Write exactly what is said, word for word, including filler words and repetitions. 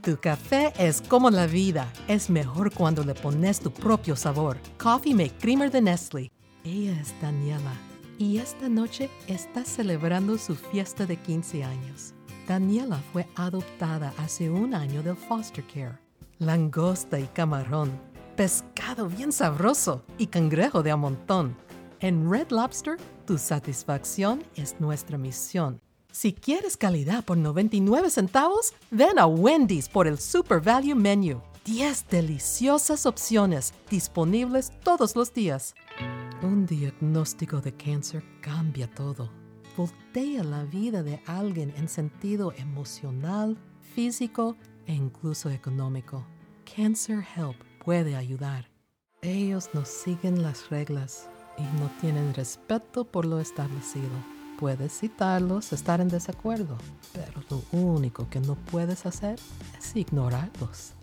Tu café es como la vida. Es mejor cuando le pones tu propio sabor. Coffee Mate Creamer de Nestlé. Ella es Daniela. Y esta noche está celebrando su fiesta de quince años. Daniela fue adoptada hace un año del foster care. Langosta y camarón. Pescado bien sabroso y cangrejo de a montón. En Red Lobster, tu satisfacción es nuestra misión. Si quieres calidad por noventa y nueve centavos, ven a Wendy's por el Super Value Menu. diez deliciosas opciones disponibles todos los días. Un diagnóstico de cáncer cambia todo. Voltea la vida de alguien en sentido emocional, físico e incluso económico. Cancer Help puede ayudar. Ellos no siguen las reglas y no tienen respeto por lo establecido. Puedes citarlos, estar en desacuerdo, pero lo único que no puedes hacer es ignorarlos.